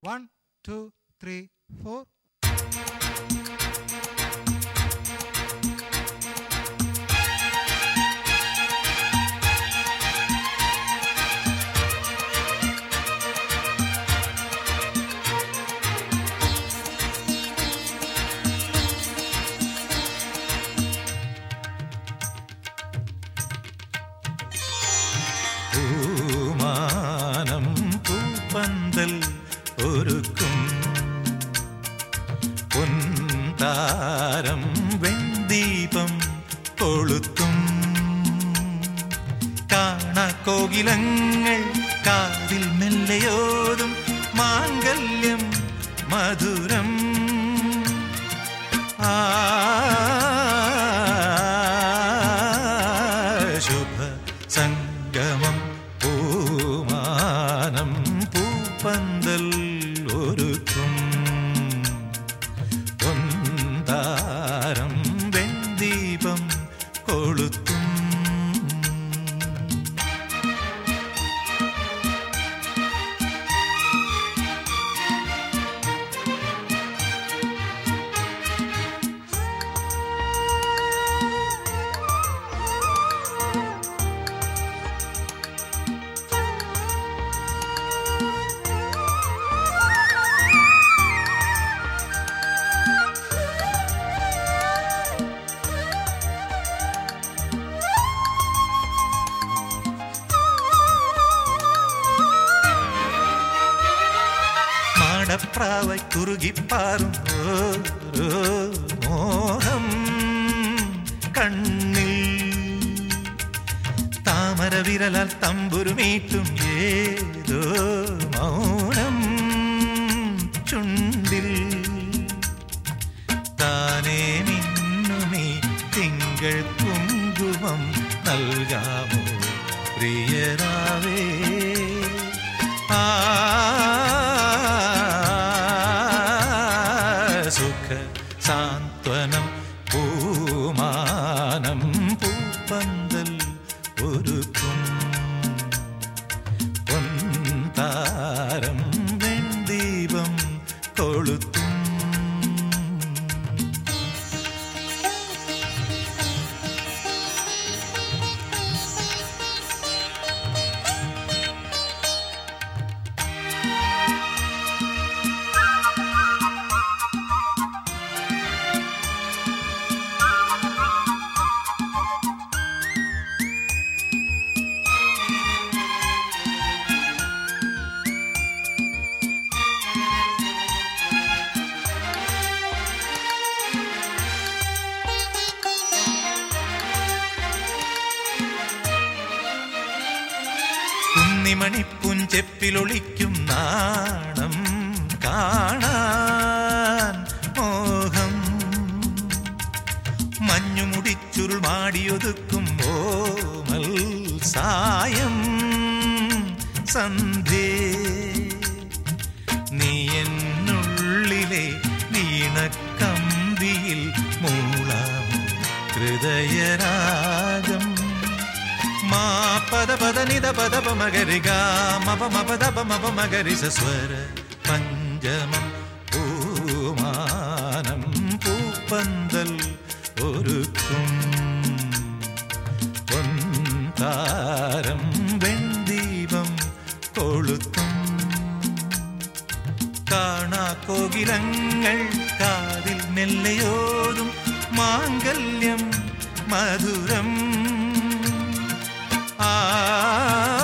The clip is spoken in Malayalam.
1, 2, 3, 4. പൂമാനം പൂപ്പന്തൽ ഒരുക്കും പൊൻതാരം വെൺദീപം കൊളുത്തും കാണാക്കോകിലങ്ങൾ കാതിൽ മെല്ലയോതും മാംഗല്യം മധുരം ശുഭ സംഗമം പൂമാനം പൂപ്പന്തൽ ഒരുക്കും പൊൻതാരം വെൺദീപം കൊളുത്തും മാടപ്രാവൈ കുറുകിപ്പാറും മോഹം കണ്ണിൽ താമര വിരലാൽ തമ്പുരുമീട്ടും ഏതോ മൗനം ചുണ്ടിൽ താനേ മിന്നുമീ തിങ്കൾ കുങ്കുമം നൽകാമോ പ്രിയരാവേ സുഖ സാന്ത്വനം പൂമാനം പൂപ്പന്തൽ ഒരുക്കും പൊൻതാരം വെൺദീപം കൊളുത്തും കുന്നിമണിപ്പുഞ്ചെപ്പിലൊളിക്കും നാണം കാണാൻ മോഹം മഞ്ഞുമുടിച്ചുരുൾ മാടിയൊതുക്കും ഓമൽ സായം സന്ധ്യേ നീ എന്നുള്ളിലെ വീണക്കമ്പിയിൽ മൂളാമോ ഹൃദയരാഗം മാ പദ പദ നിദ പദ പമഗരി ഗ മപ മപദ പമപ മഗരി സസ്വര പഞ്ചമം പൂമാനം പൂപ്പന്തൽ ഒരുക്കും പൊൻതാരം വെൺദീപം കൊളുത്തും കാണാക്കോകിലങ്ങൾ കാതിൽ മെല്ലയോതും മാംഗല്യം മധുരം